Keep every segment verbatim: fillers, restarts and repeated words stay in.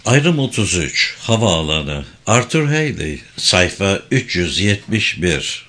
Ayrım otuz üç, Havaalanı, Arthur Haley, sayfa üç yüz yetmiş bir.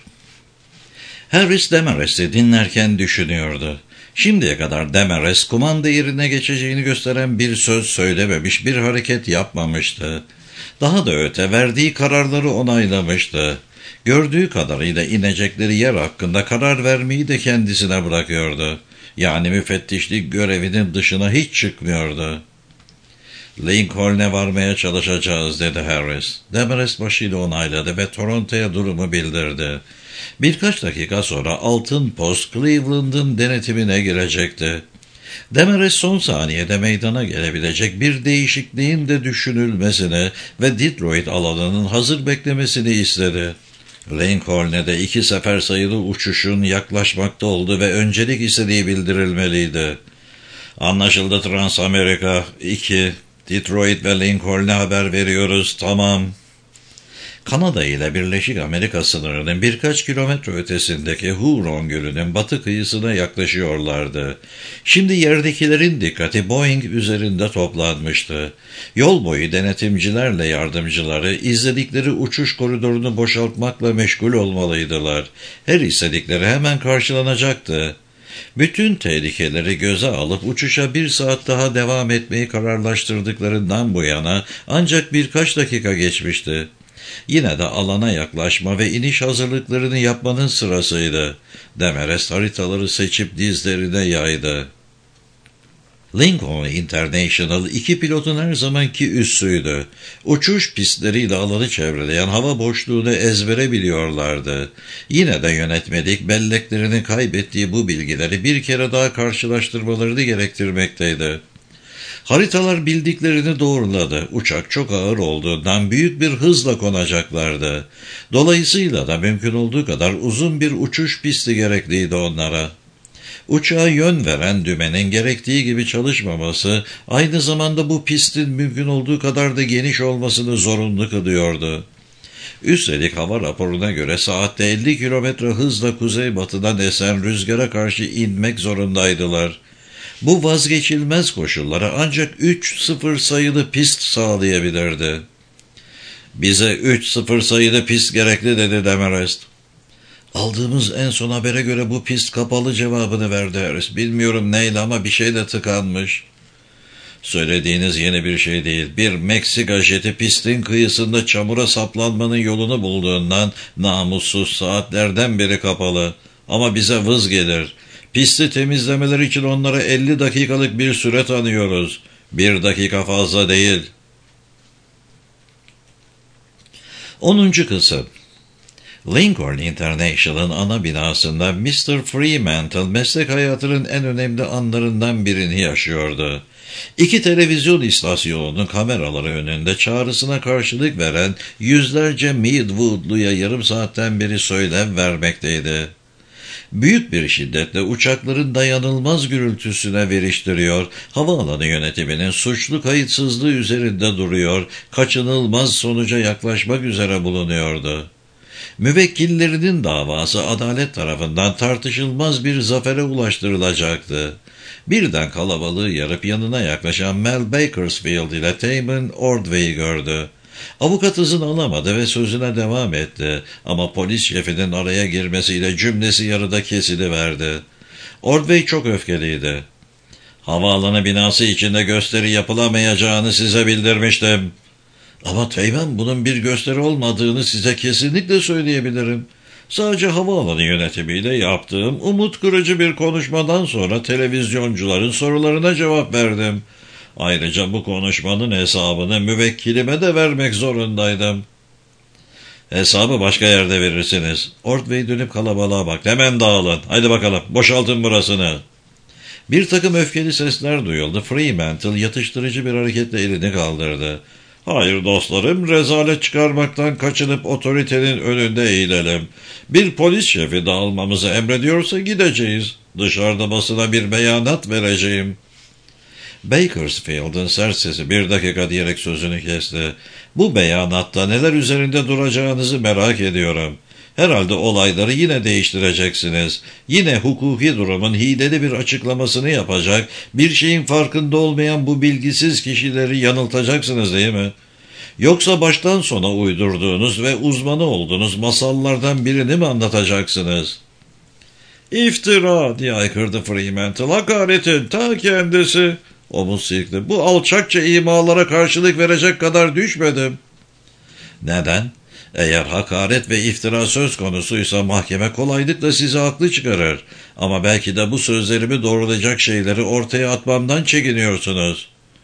Harris Demarest'i dinlerken düşünüyordu. Şimdiye kadar Demarest, kumanda yerine geçeceğini gösteren bir söz söylememiş, bir hareket yapmamıştı. Daha da öte, verdiği kararları onaylamıştı. Gördüğü kadarıyla inecekleri yer hakkında karar vermeyi de kendisine bırakıyordu. Yani müfettişlik görevinin dışına hiç çıkmıyordu. Lincoln'e varmaya çalışacağız, dedi Harris. Demarest başıyla onayladı ve Toronto'ya durumu bildirdi. Birkaç dakika sonra Altın Post Cleveland'ın denetimine girecekti. Demarest son saniyede meydana gelebilecek bir değişikliğin de düşünülmesini ve Detroit alanının hazır beklemesini istedi. Lincoln'e de iki sefer sayılı uçuşun yaklaşmakta olduğu ve öncelik istediği bildirilmeliydi. Anlaşıldı Transamerika. iki. Detroit ve Lincoln'e haber veriyoruz. Tamam. Kanada ile Birleşik Amerika sınırının birkaç kilometre ötesindeki Huron Gölü'nün batı kıyısına yaklaşıyorlardı. Şimdi yerdekilerin dikkati Boeing üzerinde toplanmıştı. Yol boyu denetimcilerle yardımcıları izledikleri uçuş koridorunu boşaltmakla meşgul olmalıydılar. Her istedikleri hemen karşılanacaktı. Bütün tehlikeleri göze alıp uçuşa bir saat daha devam etmeyi kararlaştırdıklarından bu yana ancak birkaç dakika geçmişti. Yine de alana yaklaşma ve iniş hazırlıklarını yapmanın sırasıydı. Demarest haritaları seçip dizlerine yaydı. Lincoln International iki pilotun her zamanki üssüydü. Uçuş pistleriyle alanı çevreleyen hava boşluğunu ezbere biliyorlardı. Yine de yönetmelik belleklerini kaybettiği bu bilgileri bir kere daha karşılaştırmalarını gerektirmekteydi. Haritalar bildiklerini doğruladı. Uçak çok ağır olduğundan büyük bir hızla konacaklardı. Dolayısıyla da mümkün olduğu kadar uzun bir uçuş pisti gerekliydi onlara. Uçağa yön veren dümenin gerektiği gibi çalışmaması, aynı zamanda bu pistin mümkün olduğu kadar da geniş olmasını zorunlu kılıyordu. Üstelik hava raporuna göre saatte elli kilometre hızla kuzeybatıdan esen rüzgara karşı inmek zorundaydılar. Bu vazgeçilmez koşullara ancak üç sıfır sayılı pist sağlayabilirdi. Bize üç sıfır sayılı pist gerekli, dedi Demarest. Aldığımız en son habere göre bu pist kapalı cevabını verdi Harris. Bilmiyorum neyle ama bir şey de tıkanmış. Söylediğiniz yeni bir şey değil. Bir Meksika jeti pistin kıyısında çamura saplanmanın yolunu bulduğundan namussuz saatlerden beri kapalı. Ama bize vız gelir. Pisti temizlemeleri için onlara elli dakikalık bir süre tanıyoruz. Bir dakika fazla değil. onuncu kısım. Lincoln International'ın ana binasında mister Fremantle meslek hayatının en önemli anlarından birini yaşıyordu. İki televizyon istasyonunun kameraları önünde çağrısına karşılık veren yüzlerce Midwoodlu'ya yarım saatten beri söylem vermekteydi. Büyük bir şiddetle uçakların dayanılmaz gürültüsüne veriştiriyor, havaalanı yönetiminin suçlu kayıtsızlığı üzerinde duruyor, kaçınılmaz sonuca yaklaşmak üzere bulunuyordu. Müvekkillerinin davası adalet tarafından tartışılmaz bir zafere ulaştırılacaktı. Birden kalabalığı yarıp yanına yaklaşan Mel Bakersfield ile Damon Ordway'i gördü. Avukat izin alamadı ve sözüne devam etti ama polis şefinin araya girmesiyle cümlesi yarıda kesiliverdi. Ordway çok öfkeliydi. Havaalanı binası içinde gösteri yapılamayacağını size bildirmiştim. Ama Teğmen, bunun bir gösteri olmadığını size kesinlikle söyleyebilirim. Sadece havaalanı yönetimiyle yaptığım umut kırıcı bir konuşmadan sonra televizyoncuların sorularına cevap verdim. Ayrıca bu konuşmanın hesabını müvekkilime de vermek zorundaydım. Hesabı başka yerde verirsiniz. Ordway dönüp kalabalığa baktı. Hemen dağılın. Haydi bakalım, boşaltın burasını. Bir takım öfkeli sesler duyuldu. Fremantle yatıştırıcı bir hareketle elini kaldırdı. Hayır dostlarım, rezalet çıkarmaktan kaçınıp otoritenin önünde eğilelim. Bir polis şefi dağılmamızı emrediyorsa gideceğiz. Dışarıda basına bir beyanat vereceğim. Bakersfield'ın sert sesi bir dakika diyerek sözünü kesti. Bu beyanatta neler üzerinde duracağınızı merak ediyorum. Herhalde olayları yine değiştireceksiniz. Yine hukuki durumun hileli bir açıklamasını yapacak, bir şeyin farkında olmayan bu bilgisiz kişileri yanıltacaksınız değil mi? Yoksa baştan sona uydurduğunuz ve uzmanı olduğunuz masallardan birini mi anlatacaksınız? İftira diye haykırdı Fremantle. Hakaretin ta kendisi. Omuz silkti. Bu alçakça imalara karşılık verecek kadar düşmedim. Neden? Eğer hakaret ve iftira söz konusuysa mahkeme kolaylıkla sizi haklı çıkarır. Ama belki de bu sözlerimi doğrulayacak şeyleri ortaya atmamdan çekiniyorsunuz.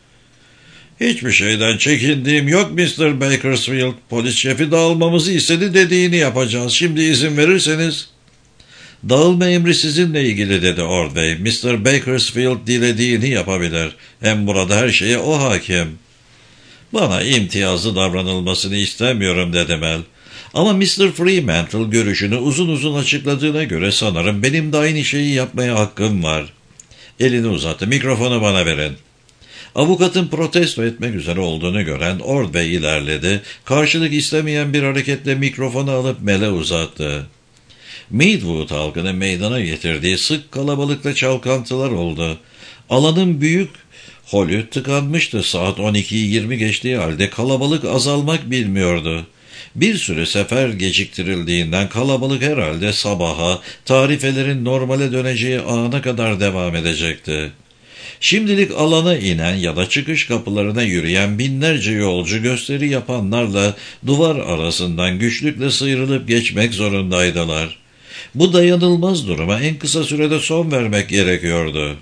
Hiçbir şeyden çekindiğim yok mister Bakersfield. Polis şefi dağılmamızı istedi, dediğini yapacağız. Şimdi izin verirseniz. Dağılma emri sizinle ilgili dedi Ordway. mister Bakersfield dilediğini yapabilir. Hem burada her şeye o hakim. Bana imtiyazlı davranılmasını istemiyorum dedi Mel. Ama mister Fremantle görüşünü uzun uzun açıkladığına göre sanırım benim de aynı şeyi yapmaya hakkım var. Elini uzattı. Mikrofonu bana verin. Avukatın protesto etmek üzere olduğunu gören Ordway ilerledi. Karşılık istemeyen bir hareketle mikrofonu alıp Mel'e uzattı. Meadwood halkını meydana getirdiği sık kalabalıkla çalkantılar oldu. Alanın büyük holü tıkanmıştı. Saat on ikiyi yirmi geçtiği halde kalabalık azalmak bilmiyordu. Bir süre sefer geciktirildiğinden kalabalık herhalde sabaha, tarifelerin normale döneceği ana kadar devam edecekti. Şimdilik alana inen ya da çıkış kapılarına yürüyen binlerce yolcu gösteri yapanlarla duvar arasından güçlükle sıyrılıp geçmek zorundaydılar. Bu dayanılmaz duruma en kısa sürede son vermek gerekiyordu.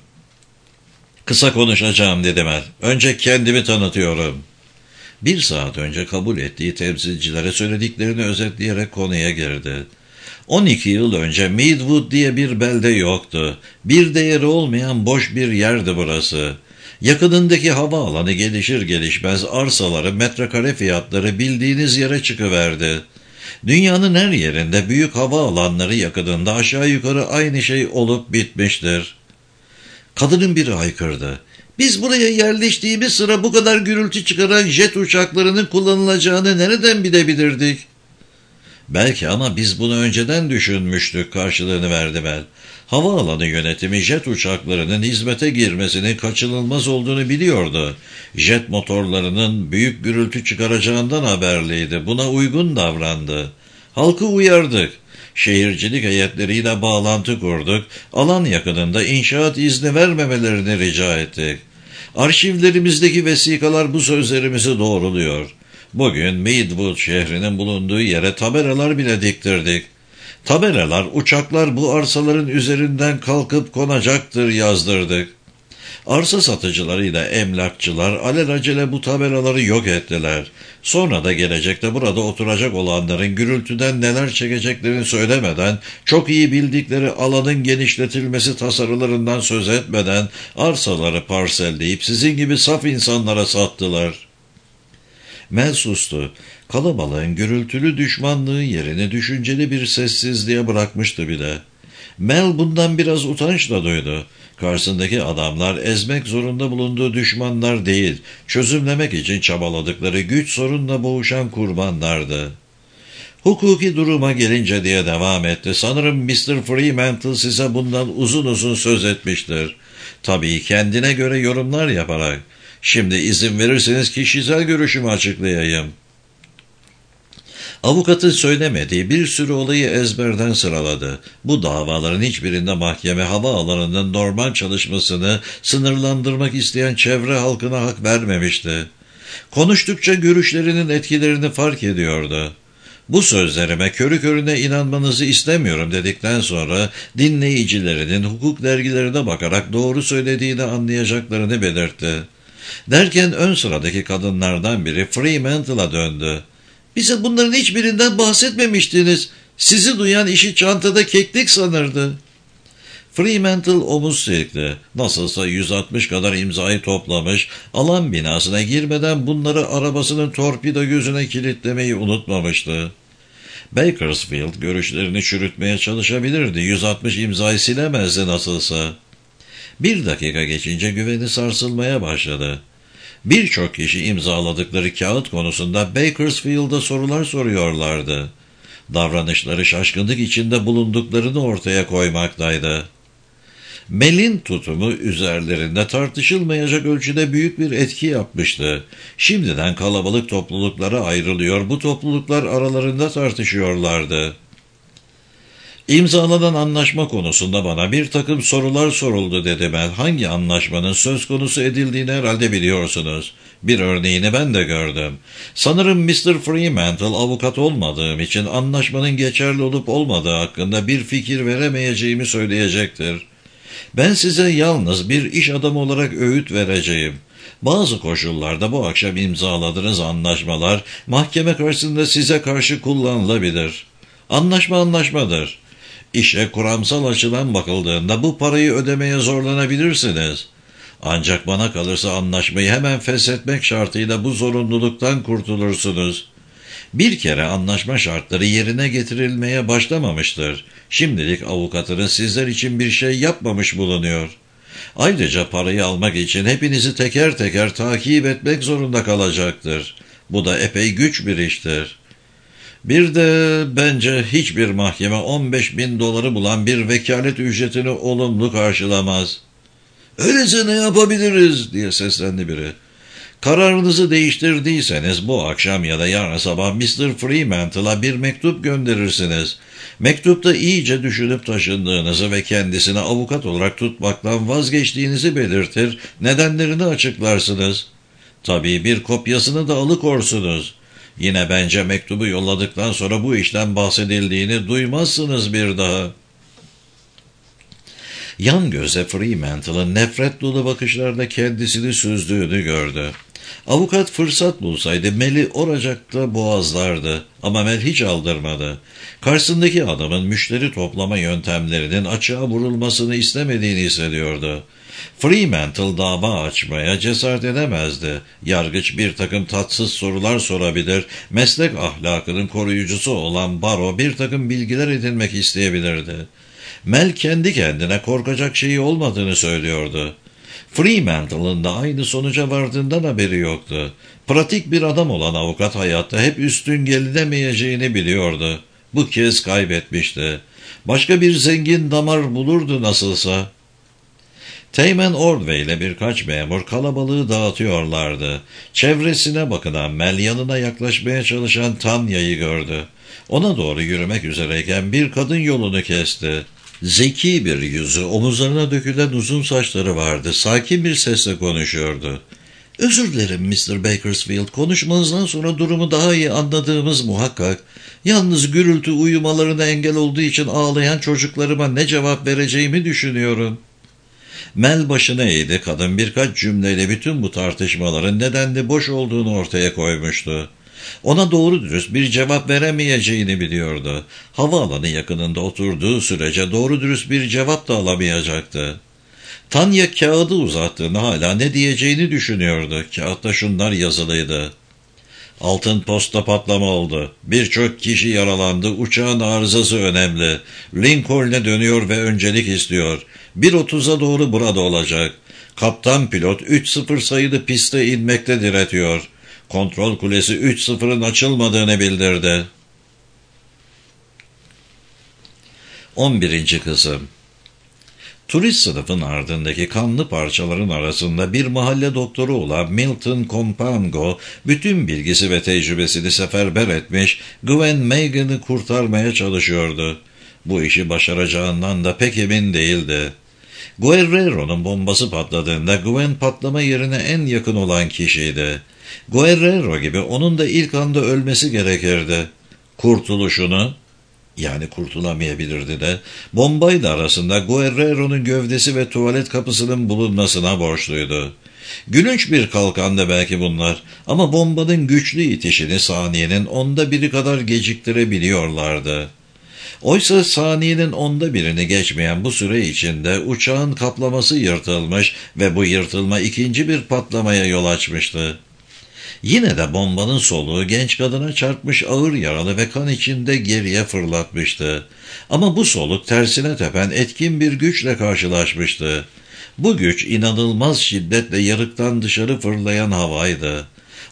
Kısa konuşacağım dedi Mel. Önce kendimi tanıtıyorum. Bir saat önce kabul ettiği temsilcilere söylediklerini özetleyerek konuya girdi. on iki yıl önce Meadwood diye bir belde yoktu. Bir değeri olmayan boş bir yerdi burası. Yakınındaki havaalanı gelişir gelişmez arsaları, metrekare fiyatları bildiğiniz yere çıkıverdi. Dünyanın her yerinde büyük havaalanları yakınında aşağı yukarı aynı şey olup bitmiştir. Kadının biri haykırdı. Biz buraya yerleştiğimiz sıra bu kadar gürültü çıkaran jet uçaklarının kullanılacağını nereden bilebilirdik? Belki ama biz bunu önceden düşünmüştük karşılığını verdi Mel. Havaalanı yönetimi jet uçaklarının hizmete girmesinin kaçınılmaz olduğunu biliyordu. Jet motorlarının büyük gürültü çıkaracağından haberliydi. Buna uygun davrandı. Halkı uyardık. Şehircilik heyetleriyle bağlantı kurduk. Alan yakınında inşaat izni vermemelerini rica ettik. Arşivlerimizdeki vesikalar bu sözlerimizi doğruluyor. Bugün Meadwood şehrinin bulunduğu yere tabelalar bile diktirdik. Tabelalar, uçaklar bu arsaların üzerinden kalkıp konacaktır yazdırdık. Arsa satıcılarıyla emlakçılar alelacele bu tabelaları yok ettiler. Sonra da gelecekte burada oturacak olanların gürültüden neler çekeceklerini söylemeden, çok iyi bildikleri alanın genişletilmesi tasarılarından söz etmeden arsaları parselleyip sizin gibi saf insanlara sattılar. Mel sustu. Kalabalığın gürültülü düşmanlığı yerini düşünceli bir sessizliğe bırakmıştı bile. Mel bundan biraz utanç da duydu. Karşısındaki adamlar ezmek zorunda bulunduğu düşmanlar değil, çözümlemek için çabaladıkları güç sorunla boğuşan kurbanlardı. Hukuki duruma gelince diye devam etti. Sanırım mister Fremantle size bundan uzun uzun söz etmiştir. Tabii kendine göre yorumlar yaparak. Şimdi izin verirseniz kişisel görüşümü açıklayayım. Avukatın söylemediği bir sürü olayı ezberden sıraladı. Bu davaların hiçbirinde mahkeme havaalanının normal çalışmasını sınırlandırmak isteyen çevre halkına hak vermemişti. Konuştukça görüşlerinin etkilerini fark ediyordu. Bu sözlerime körü körüne inanmanızı istemiyorum dedikten sonra dinleyicilerinin hukuk dergilerine bakarak doğru söylediğini anlayacaklarını belirtti. Derken ön sıradaki kadınlardan biri Fremantle'a döndü. Bize bunların hiçbirinden bahsetmemiştiniz. Sizi duyan işi çantada keklik sanırdı. Fremantle omuz silkti. Nasılsa yüz altmış kadar imzayı toplamış, alan binasına girmeden bunları arabasının torpido gözüne kilitlemeyi unutmamıştı. Bakersfield görüşlerini çürütmeye çalışabilirdi. yüz altmış imzayı silemezdi nasılsa. Bir dakika geçince güveni sarsılmaya başladı. Birçok kişi imzaladıkları kağıt konusunda Bakersfield'a sorular soruyorlardı. Davranışları şaşkınlık içinde bulunduklarını ortaya koymaktaydı. Mel'in tutumu üzerlerinde tartışılmayacak ölçüde büyük bir etki yapmıştı. Şimdiden kalabalık topluluklara ayrılıyor, bu topluluklar aralarında tartışıyorlardı. İmzalanan anlaşma konusunda bana bir takım sorular soruldu dedi Mel. Hangi anlaşmanın söz konusu edildiğini herhalde biliyorsunuz. Bir örneğini ben de gördüm. Sanırım mister Fremantle avukat olmadığım için anlaşmanın geçerli olup olmadığı hakkında bir fikir veremeyeceğimi söyleyecektir. Ben size yalnız bir iş adamı olarak öğüt vereceğim. Bazı koşullarda bu akşam imzaladığınız anlaşmalar mahkeme karşısında size karşı kullanılabilir. Anlaşma anlaşmadır. İşe kuramsal açıdan bakıldığında bu parayı ödemeye zorlanabilirsiniz. Ancak bana kalırsa anlaşmayı hemen feshetmek şartıyla bu zorunluluktan kurtulursunuz. Bir kere anlaşma şartları yerine getirilmeye başlamamıştır. Şimdilik avukatınız sizler için bir şey yapmamış bulunuyor. Ayrıca parayı almak için hepinizi teker teker takip etmek zorunda kalacaktır. Bu da epey güç bir iştir. Bir de bence hiçbir mahkeme on beş bin doları bulan bir vekalet ücretini olumlu karşılamaz. Öyleyse ne yapabiliriz diye seslendi biri. Kararınızı değiştirdiyseniz bu akşam ya da yarın sabah mister Fremantle'a bir mektup gönderirsiniz. Mektupta iyice düşünüp taşındığınızı ve kendisini avukat olarak tutmaktan vazgeçtiğinizi belirtir, nedenlerini açıklarsınız. Tabii bir kopyasını da alıkorsunuz. Yine bence mektubu yolladıktan sonra bu işten bahsedildiğini duymazsınız bir daha. Yan göze Fremantle'ın nefret dolu bakışlarda kendisini süzdüğünü gördü. Avukat fırsat bulsaydı Mel'i oracıkta boğazlardı ama Mel hiç aldırmadı. Karşısındaki adamın müşteri toplama yöntemlerinin açığa vurulmasını istemediğini hissediyordu. Fremantle dava açmaya cesaret edemezdi. Yargıç bir takım tatsız sorular sorabilir, meslek ahlakının koruyucusu olan baro bir takım bilgiler edinmek isteyebilirdi. Mel kendi kendine korkacak şeyi olmadığını söylüyordu. Fremantle'ın da aynı sonuca vardığından haberi yoktu. Pratik bir adam olan avukat hayatta hep üstün gelinemeyeceğini biliyordu. Bu kez kaybetmişti. Başka bir zengin damar bulurdu nasılsa. Teğmen Ordway ile birkaç memur kalabalığı dağıtıyorlardı. Çevresine bakınan Mel yanına yaklaşmaya çalışan Tanya'yı gördü. Ona doğru yürümek üzereyken bir kadın yolunu kesti. Zeki bir yüzü, omuzlarına dökülen uzun saçları vardı. Sakin bir sesle konuşuyordu. "Özür dilerim mister Bakersfield, konuşmanızdan sonra durumu daha iyi anladığımız muhakkak. Yalnız gürültü uyumalarına engel olduğu için ağlayan çocuklarıma ne cevap vereceğimi düşünüyorum." Mel başını eğdi. Kadın birkaç cümleyle bütün bu tartışmaların nedenli boş olduğunu ortaya koymuştu. Ona doğru dürüst bir cevap veremeyeceğini biliyordu. Havaalanı yakınında oturduğu sürece doğru dürüst bir cevap da alamayacaktı. Tanya kağıdı uzattığında hala ne diyeceğini düşünüyordu. Kağıtta şunlar yazılıydı. "Altın posta patlama oldu. Birçok kişi yaralandı. Uçağın arızası önemli. Lincoln'e dönüyor ve öncelik istiyor. bir otuza doğru burada olacak. Kaptan pilot üç sıfır sayılı piste inmekte diretiyor. Kontrol kulesi üç sıfırın açılmadığını bildirdi." on birinci kısım. Turist sınıfın ardındaki kanlı parçaların arasında bir mahalle doktoru olan Milton Compango bütün bilgisi ve tecrübesini seferber etmiş, Gwen Megan'ı kurtarmaya çalışıyordu. Bu işi başaracağından da pek emin değildi. Guerrero'nun bombası patladığında Gwen patlama yerine en yakın olan kişiydi. Guerrero gibi onun da ilk anda ölmesi gerekirdi. Kurtuluşunu, yani kurtulamayabilirdi de, bombayla arasında Guerrero'nun gövdesi ve tuvalet kapısının bulunmasına borçluydu. Gülünç bir kalkandı belki bunlar ama bombanın güçlü itişini saniyenin onda biri kadar geciktirebiliyorlardı. Oysa saniyenin onda birini geçmeyen bu süre içinde uçağın kaplaması yırtılmış ve bu yırtılma ikinci bir patlamaya yol açmıştı. Yine de bombanın soluğu genç kadına çarpmış, ağır yaralı ve kan içinde geriye fırlatmıştı. Ama bu soluk tersine tepen etkin bir güçle karşılaşmıştı. Bu güç inanılmaz şiddetle yarıktan dışarı fırlayan havaydı.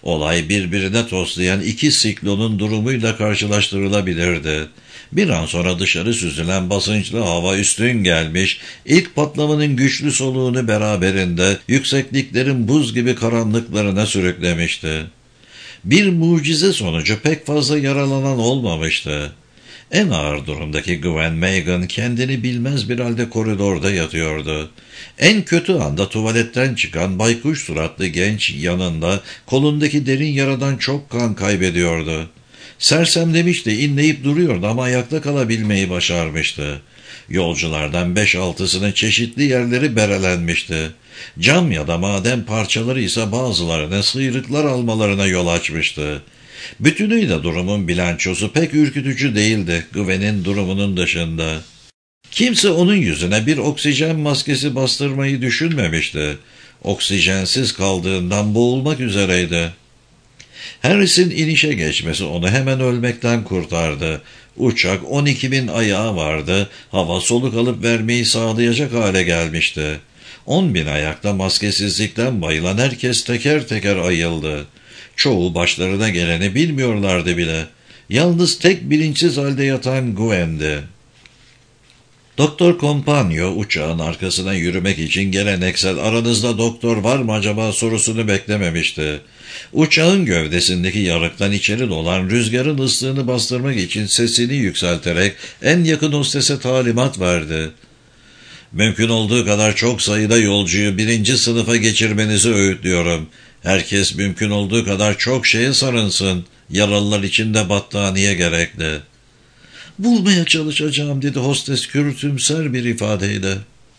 Olay birbirine toslayan iki siklonun durumuyla karşılaştırılabilirdi. Bir an sonra dışarı süzülen basınçlı hava üstün gelmiş, ilk patlamanın güçlü soluğunu beraberinde yüksekliklerin buz gibi karanlıklarına sürüklemişti. Bir mucize sonucu pek fazla yaralanan olmamıştı. En ağır durumdaki Gwen Megan kendini bilmez bir halde koridorda yatıyordu. En kötü anda tuvaletten çıkan baykuş suratlı genç yanında kolundaki derin yaradan çok kan kaybediyordu. Sersemlemişti, inleyip duruyordu ama ayakta kalabilmeyi başarmıştı. Yolculardan beş altısının çeşitli yerleri berelenmişti. Cam ya da maden parçaları ise bazılarına sıyrıklar almalarına yol açmıştı. Bütünüyle durumun bilançosu pek ürkütücü değildi Gwen'in durumunun dışında. Kimse onun yüzüne bir oksijen maskesi bastırmayı düşünmemişti. Oksijensiz kaldığından boğulmak üzereydi. Harris'in inişe geçmesi onu hemen ölmekten kurtardı. Uçak on iki bin ayağı vardı, hava soluk alıp vermeyi sağlayacak hale gelmişti. on bin ayakta maskesizlikten bayılan herkes teker teker ayıldı. Çoğu başlarına geleni bilmiyorlardı bile. Yalnız tek bilinçsiz halde yatan Gwen'di. Doktor Kompanyo uçağın arkasına yürümek için geleneksel "aranızda doktor var mı acaba" sorusunu beklememişti. Uçağın gövdesindeki yarıktan içeri dolan rüzgarın ıslığını bastırmak için sesini yükselterek en yakın hostese talimat verdi. "Mümkün olduğu kadar çok sayıda yolcuyu birinci sınıfa geçirmenizi öğütlüyorum. Herkes mümkün olduğu kadar çok şeye sarınsın. Yaralılar için de battaniye gerekli." "Bulmaya çalışacağım," dedi hostes kürtümser bir ifadeyle.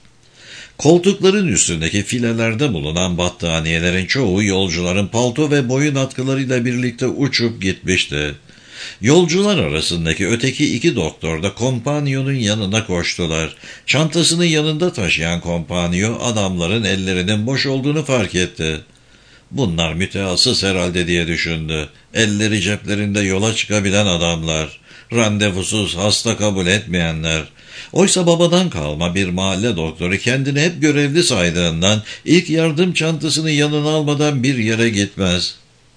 Koltukların üstündeki filelerde bulunan battaniyelerin çoğu yolcuların palto ve boyun atkılarıyla birlikte uçup gitmişti. Yolcular arasındaki öteki iki doktor da Kompanyonun yanına koştular. Çantasını yanında taşıyan Kompanyo adamların ellerinin boş olduğunu fark etti. "Bunlar mütehassıs herhalde," diye düşündü. Elleri ceplerinde yola çıkabilen adamlar. Randevusuz hasta kabul etmeyenler. Oysa babadan kalma bir mahalle doktoru kendini hep görevli saydığından ilk yardım çantasını yanına almadan bir yere gitmez.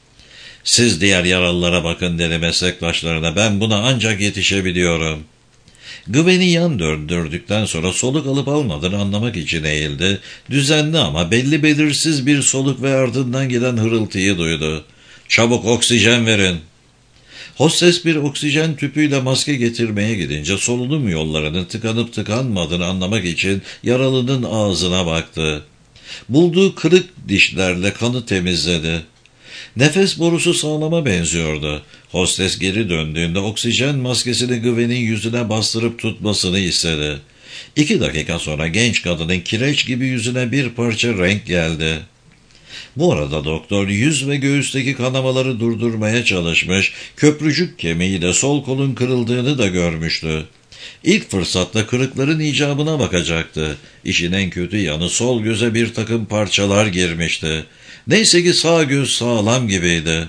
"Siz diğer yaralılara bakın," dedi meslektaşlarına. "Ben buna ancak yetişebiliyorum." Gwen'i yan döndürdükten sonra soluk alıp almadığını anlamak için eğildi. Düzenli ama belli belirsiz bir soluk ve ardından gelen hırıltıyı duydu. "Çabuk oksijen verin." Hostes bir oksijen tüpüyle maske getirmeye gidince solunum yollarının tıkanıp tıkanmadığını anlamak için yaralının ağzına baktı. Bulduğu kırık dişlerle kanı temizledi. Nefes borusu sağlama benziyordu. Hostes geri döndüğünde oksijen maskesini Gwen'in yüzüne bastırıp tutmasını istedi. İki dakika sonra genç kadının kireç gibi yüzüne bir parça renk geldi. Bu arada doktor yüz ve göğüsteki kanamaları durdurmaya çalışmış, köprücük kemiğiyle sol kolun kırıldığını da görmüştü. İlk fırsatta kırıkların icabına bakacaktı. İşin en kötü yanı sol göze bir takım parçalar girmişti. Neyse ki sağ göz sağlam gibiydi.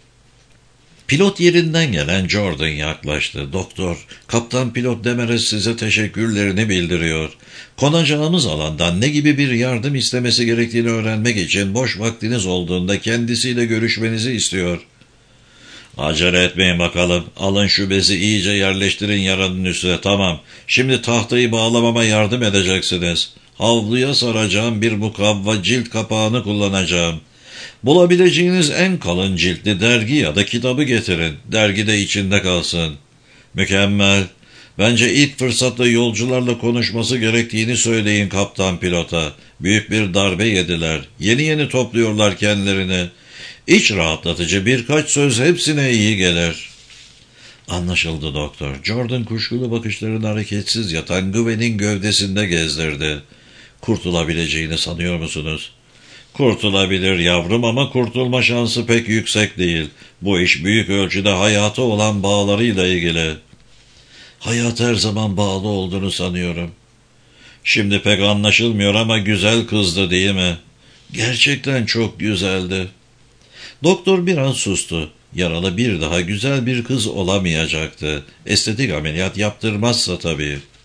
Pilot yerinden gelen Jordan yaklaştı. "Doktor, kaptan pilot Demarest size teşekkürlerini bildiriyor. Konacağımız alandan ne gibi bir yardım istemesi gerektiğini öğrenmek için boş vaktiniz olduğunda kendisiyle görüşmenizi istiyor." "Acele etmeyin bakalım. Alın şu bezi iyice yerleştirin yaranın üstüne. Tamam. Şimdi tahtayı bağlamama yardım edeceksiniz. Havluya saracağım bir mukavva cilt kapağını kullanacağım. Bulabileceğiniz en kalın ciltli dergi ya da kitabı getirin. Dergi de içinde kalsın." "Mükemmel. Bence ilk fırsatta yolcularla konuşması gerektiğini söyleyin kaptan pilota. Büyük bir darbe yediler. Yeni yeni topluyorlar kendilerini. İç rahatlatıcı birkaç söz hepsine iyi gelir." "Anlaşıldı doktor." Jordan kuşkulu bakışlarını hareketsiz yatan Gwen'in gövdesinde gezdirdi. "Kurtulabileceğini sanıyor musunuz?" "Kurtulabilir yavrum ama kurtulma şansı pek yüksek değil. Bu iş büyük ölçüde hayata olan bağlarıyla ilgili." "Hayat her zaman bağlı olduğunu sanıyorum." "Şimdi pek anlaşılmıyor ama güzel kızdı değil mi?" "Gerçekten çok güzeldi." Doktor bir an sustu. Yaralı bir daha güzel bir kız olamayacaktı. Estetik ameliyat yaptırmazsa tabii.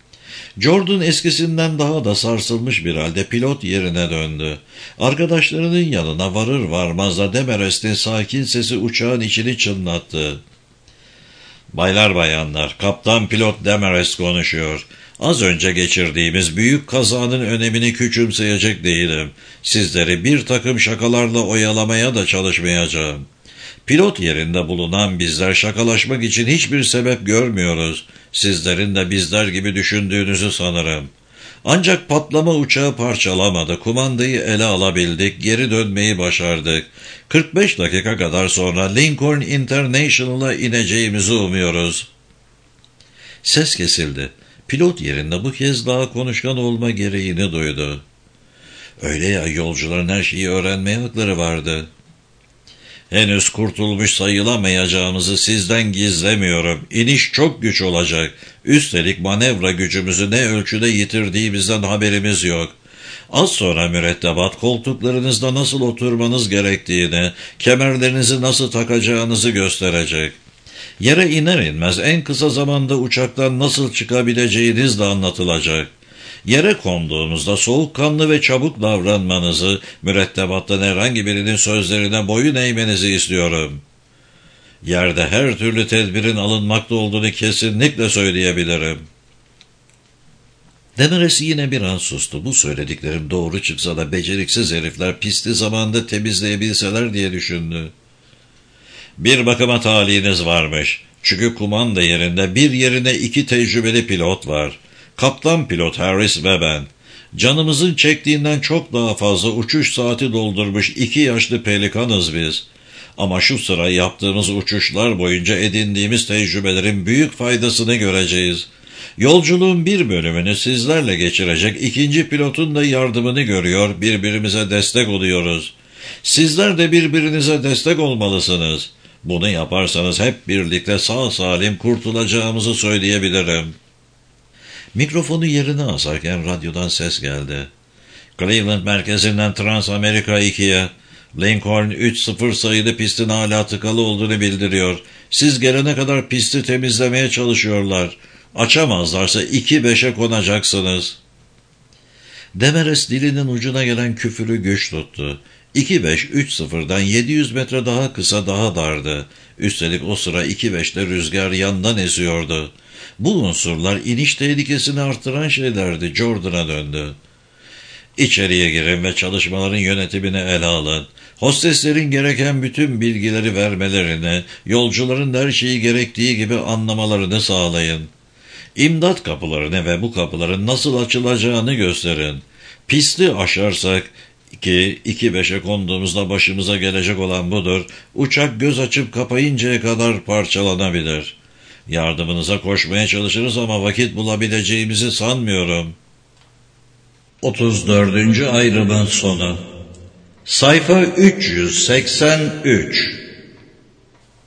Jordan eskisinden daha da sarsılmış bir halde pilot yerine döndü. Arkadaşlarının yanına varır varmaz da Demarest'in sakin sesi uçağın içini çınlattı. "Baylar bayanlar, kaptan pilot Demarest konuşuyor. Az önce geçirdiğimiz büyük kazanın önemini küçümseyecek değilim. Sizleri bir takım şakalarla oyalamaya da çalışmayacağım. Pilot yerinde bulunan bizler şakalaşmak için hiçbir sebep görmüyoruz. Sizlerin de bizler gibi düşündüğünüzü sanırım. Ancak patlama uçağı parçalamadı. Kumandayı ele alabildik. Geri dönmeyi başardık. kırk beş dakika kadar sonra Lincoln International'a ineceğimizi umuyoruz." Ses kesildi. Pilot yerinde bu kez daha konuşkan olma gereğini duydu. "Öyle ya, yolcuların her şeyi öğrenmeye hakları vardı. Henüz kurtulmuş sayılamayacağımızı sizden gizlemiyorum. İniş çok güç olacak. Üstelik manevra gücümüzü ne ölçüde yitirdiğimizden haberimiz yok. Az sonra mürettebat koltuklarınızda nasıl oturmanız gerektiğini, kemerlerinizi nasıl takacağınızı gösterecek. Yere iner inmez en kısa zamanda uçaktan nasıl çıkabileceğiniz de anlatılacak. Yere konduğunuzda soğukkanlı ve çabuk davranmanızı, mürettebattan herhangi birinin sözlerine boyun eğmenizi istiyorum. Yerde her türlü tedbirin alınmakta olduğunu kesinlikle söyleyebilirim." Demarest yine bir an sustu. Bu söylediklerim doğru çıksa da beceriksiz herifler pisti zamanında temizleyebilseler diye düşündü. "Bir bakıma talihiniz varmış. Çünkü kumanda yerinde bir yerine iki tecrübeli pilot var. Kaptan pilot Harris ve ben. Canımızın çektiğinden çok daha fazla uçuş saati doldurmuş iki yaşlı pelikanız biz. Ama şu sıra yaptığımız uçuşlar boyunca edindiğimiz tecrübelerin büyük faydasını göreceğiz. Yolculuğun bir bölümünü sizlerle geçirecek ikinci pilotun da yardımını görüyor, birbirimize destek oluyoruz. Sizler de birbirinize destek olmalısınız. Bunu yaparsanız hep birlikte sağ salim kurtulacağımızı söyleyebilirim." Mikrofonu yerine asarken radyodan ses geldi. "Cleveland merkezinden Transamerica ikiye, Lincoln üç sıfır sayılı pistin hala tıkalı olduğunu bildiriyor. Siz gelene kadar pisti temizlemeye çalışıyorlar. Açamazlarsa iki beşe konacaksınız." Demarest dilinin ucuna gelen küfürü güç tuttu. iki beş üç sıfırdan yedi yüz metre daha kısa, daha dardı. Üstelik o sıra iki beşte rüzgar yandan esiyordu. Bu unsurlar iniş tehlikesini artıran şeylerdi. Jordan'a döndü. "İçeriye girin ve çalışmaların yönetimini ele alın. Hosteslerin gereken bütün bilgileri vermelerini, yolcuların her şeyi gerektiği gibi anlamalarını sağlayın. İmdat kapılarını ve bu kapıların nasıl açılacağını gösterin. Pisti aşarsak, ki iki beşe konduğumuzda başımıza gelecek olan budur, uçak göz açıp kapayıncaya kadar parçalanabilir. Yardımınıza koşmaya çalışırız ama vakit bulabileceğimizi sanmıyorum." otuz dördüncü ayrımın sonu. Sayfa üç yüz seksen üç.